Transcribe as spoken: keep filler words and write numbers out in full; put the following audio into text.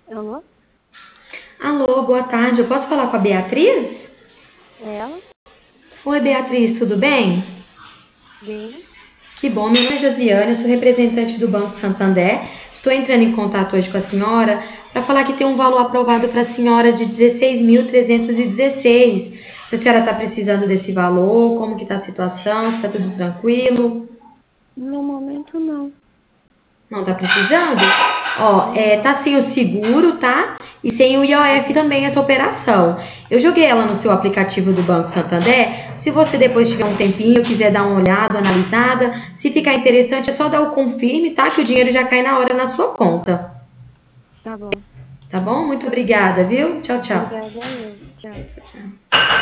Alô? Alô, boa tarde. Eu posso falar com a Beatriz? É ela? Oi, Beatriz, tudo bem? Bem? Que bom, meu nome é Josiane, eu sou representante do Banco Santander. Estou entrando em contato hoje com a senhora para falar que tem um valor aprovado para a senhora de dezesseis mil trezentos e dezesseis. Se a senhora está precisando desse valor, como que está a situação, se está tudo tranquilo? No momento, não. Não tá precisando? Ó, é, Não. tá sem o seguro, tá? E sem o I O F Uhum. também essa operação. Eu joguei ela no seu aplicativo do Banco Santander. Se você depois tiver um tempinho, quiser dar uma olhada, uma analisada, se ficar interessante, é só dar o confirme, tá? Que o dinheiro já cai na hora na sua conta. Tá bom. Tá bom? Muito obrigada, viu? Tchau, tchau. Obrigada, eu. Tchau.